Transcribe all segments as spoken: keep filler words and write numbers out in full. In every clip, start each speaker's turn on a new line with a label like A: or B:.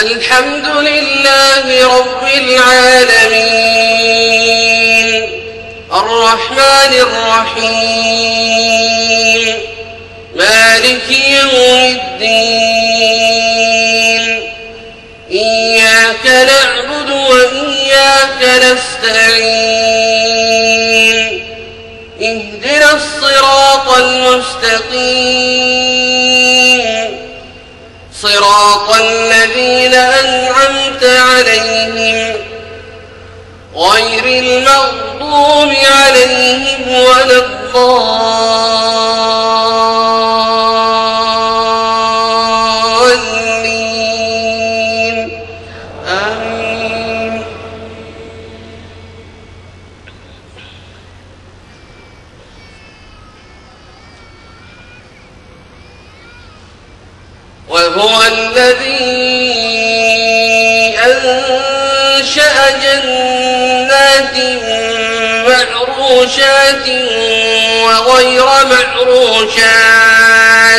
A: الحمد لله رب العالمين الرحمن الرحيم مالك يوم الدين إياك نعبد وإياك نستعين اهدنا الصراط المستقيم صراط الذين أنعمت عليهم غير المغضوب عليهم ولا الضالين آمين. وهو الذي أنشأ جنات معروشات وغير معروشات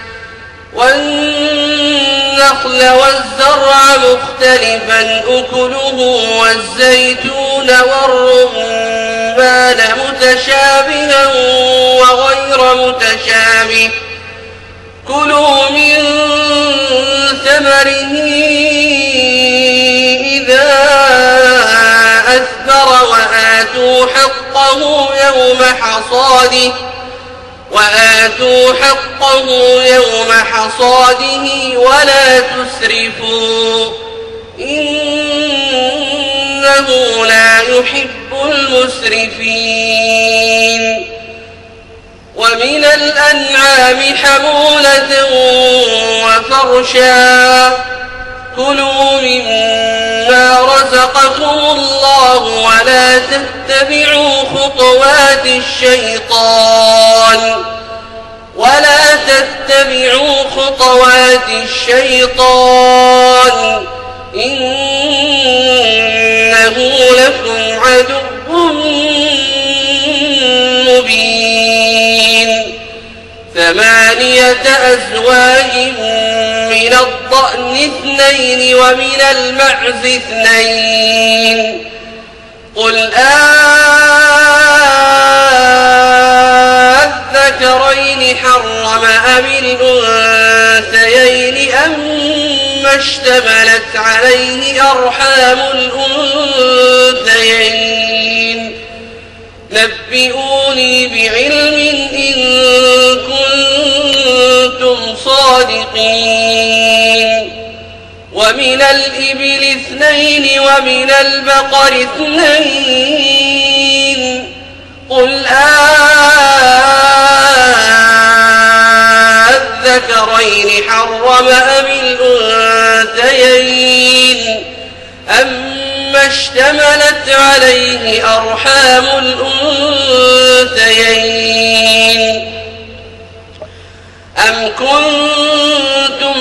A: والنخل والزرع مختلفا أكله والزيتون والرمان متشابها وغير متشابه كلوا من ثمره إذا أثمر وآتوا حقه يوم حصاده وآتوا حقه يوم حصاده ولا تسرفوا إنه لا يحب المسرفين. ومن الأنعام حمولة وفرشا كلوا مما رزقكم الله ولا تتبعوا خطوات الشيطان ولا تتبعوا خطوات الشيطان إنه لكم عدو مبين. ثمانية أزواج من الضأن اثنين ومن المعز اثنين قل أذكرين حرم أم الأنثيين أما اشتملت عليه أرحام الأنثيين نبئوني بعلم إن كنتم صادقين. ومن الإبل اثنين ومن البقر اثنين قل أذكرين حرم أم الأنثيين أما اشتملت عليه أرحام الأنثيين أم كنتم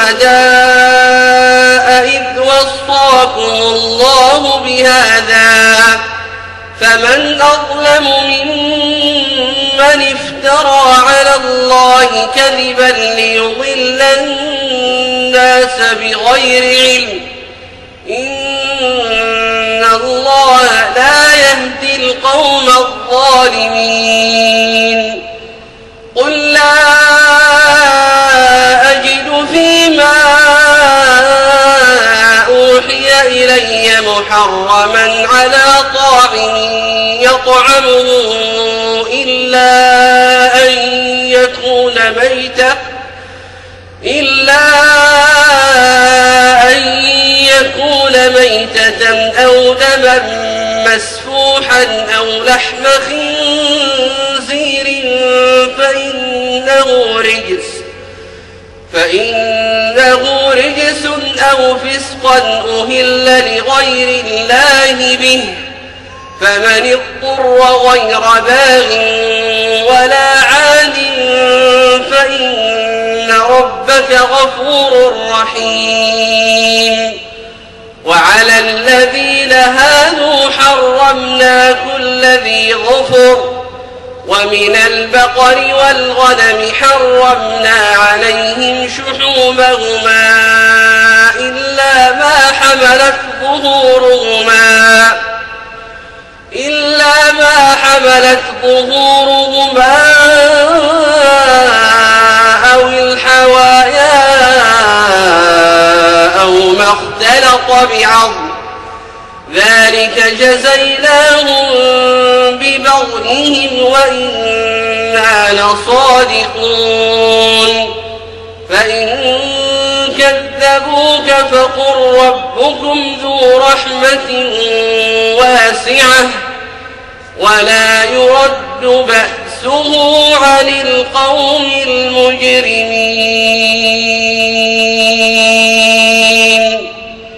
A: شهداء إذ وصاكم الله بهذا فمن أظلم ممن افترى على الله كذبا ليضل الناس بغير علم إن الله لا يهدي القوم الظالمين. قل لا أجد فيما أوحي إلي محرما على طاعم يطعمه إلا أن يكون ميتا إلا أن يكون ميتة أو دما مسفوحا أو لحم خنزير فإنه رجس فإنه رجس أو فسقا أهل لغير الله به فمن اضطر غير باغ ولا عاد فإن ربك غفور رحيم. وعلى الذين هادوا حرمنا كل ذي ظفر ومن البقر والغنم حرمنا عليهم شحومهما إلا حملت ظهورهما إلا ما حملت ظهورهما أو الحوايا أو ما اختلط بعظم ذلك جزيناهم ببغيهم وإنا لصادقون فإن كذبوك فقل ربكم ذو رحمة واسعة ولا يرد بأسه عن القوم المجرمين.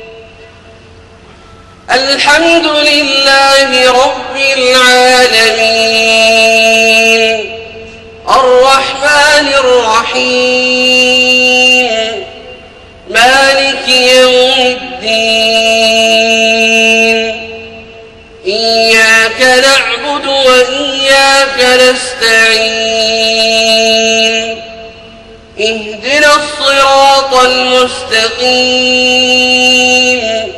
A: الحمد لله رب العالمين الرحمن الرحيم مالك يوم الدين إياك نعبد وإياك نستعين اهدنا الصراط المستقيم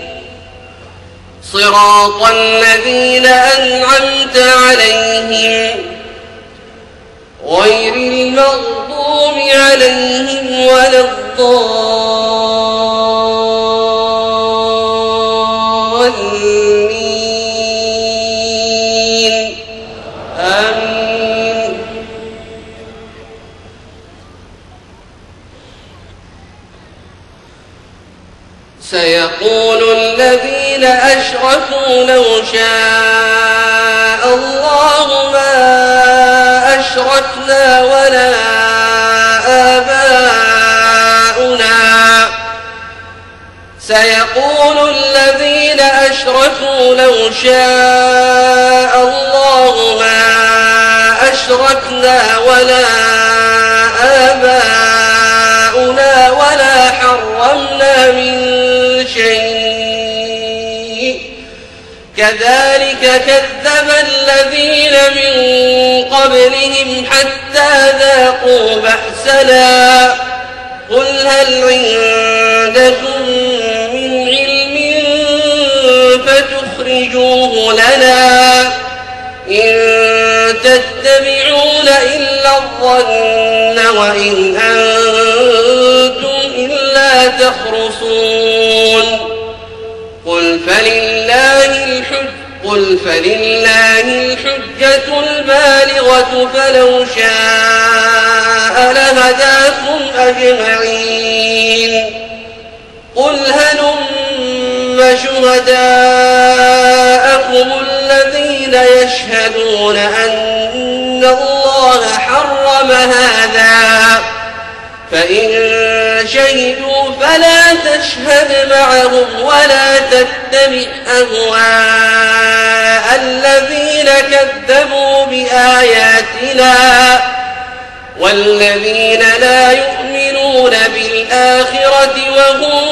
A: صراط الذين أنعمت عليهم غير المغضوب عليهم ولا الضالين آمين. سيقول الذين أشركوا لو شاء الله ما أشركنا ولا آباؤنا سيقول الذين أشركوا لو شاء الله ما أشركنا ولا آباؤنا ولا حرمنا من شيء كذلك كذب الذين من قبلهم حتى ذاقوا بأسنا قل هل عندكم من علم فتخرجوه لنا إن تتبعون إلا الظن وإن أنتم إلا تخرصون قل فلله الحجة قل فلله الحجة البالغة فلو شاء لهداكم أجمعين قل هلم شهداءكم الذين يشهدون أن الله حرم هذا فإن شهدوا فلا تشهد معهم ولا تتبع أهواء الذين كذبوا بآياتنا والذين لا يؤمنون بالآخرة وهم